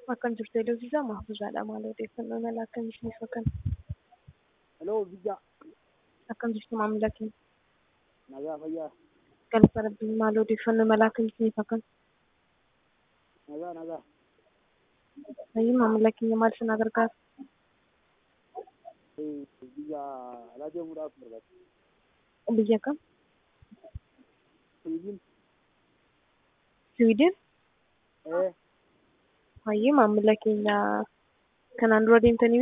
Akkam jirtu Eloviisaa Mahfuuzaadha. Maal odeeffannoo mala akkamiif akkan Hello, Vijja. akkam jirtu maamila keenya Nagaa fayyaa. galata rabbii maal odeeffannoo mala akkamiif akkan Nagaa. ayyi maamila keenya maal sana gargaara Biyya alaa deemuudhaaf barbaada. biyya kam Sibiil. Siwiidin ayyi maamila keenya kanaan dura deemtanii